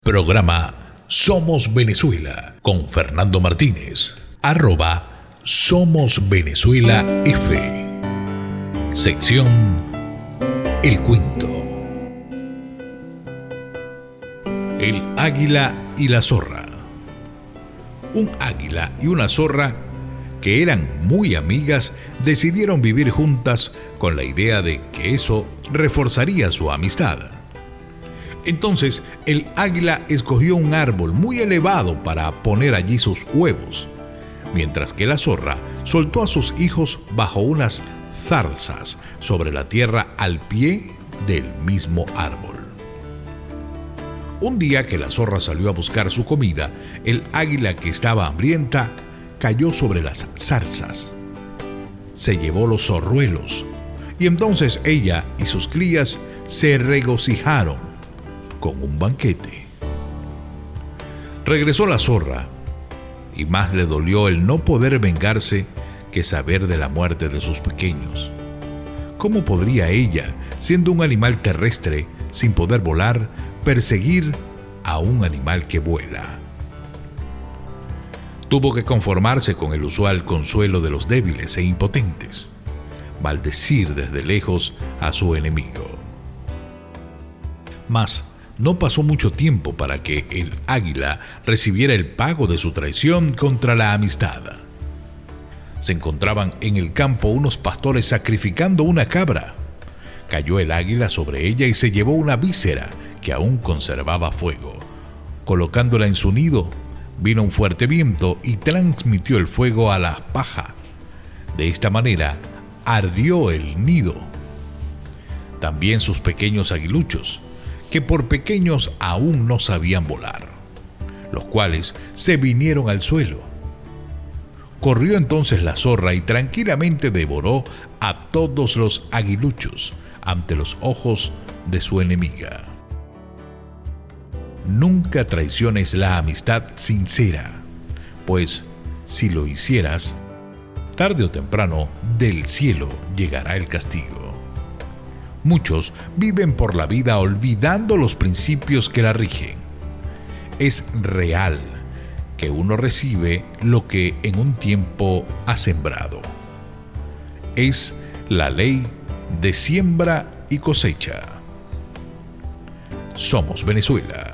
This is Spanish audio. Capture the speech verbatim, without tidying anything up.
Programa Somos Venezuela con Fernando Martínez. Arroba Somos Venezuela F. Sección El Cuento. El águila y la zorra. Un águila y una zorra, que eran muy amigas, decidieron vivir juntas con la idea de que eso reforzaría su amistad. Entonces, el águila escogió un árbol muy elevado para poner allí sus huevos, mientras que la zorra soltó a sus hijos bajo unas zarzas sobre la tierra al pie del mismo árbol. Un día que la zorra salió a buscar su comida, el águila, que estaba hambrienta, cayó sobre las zarzas. Se llevó los zorruelos, y entonces ella y sus crías se regocijaron con un banquete. Regresó la zorra, y más le dolió el no poder vengarse que saber de la muerte de sus pequeños. ¿Cómo podría ella, siendo un animal terrestre, sin poder volar, perseguir a un animal que vuela? Tuvo que conformarse con el usual consuelo de los débiles e impotentes: maldecir desde lejos a su enemigo. Mas no pasó mucho tiempo para que el águila recibiera el pago de su traición contra la amistad. Se encontraban en el campo unos pastores sacrificando una cabra. Cayó el águila sobre ella y se llevó una víscera que aún conservaba fuego. Colocándola en su nido, vino un fuerte viento y transmitió el fuego a la paja. De esta manera ardió el nido. También sus pequeños aguiluchos, que por pequeños aún no sabían volar, los cuales se vinieron al suelo. Corrió entonces la zorra y tranquilamente devoró a todos los aguiluchos ante los ojos de su enemiga. Nunca traiciones la amistad sincera, pues si lo hicieras, tarde o temprano del cielo llegará el castigo. Muchos viven por la vida olvidando los principios que la rigen. Es real que uno recibe lo que en un tiempo ha sembrado. Es la ley de siembra y cosecha. Somos Venezuela.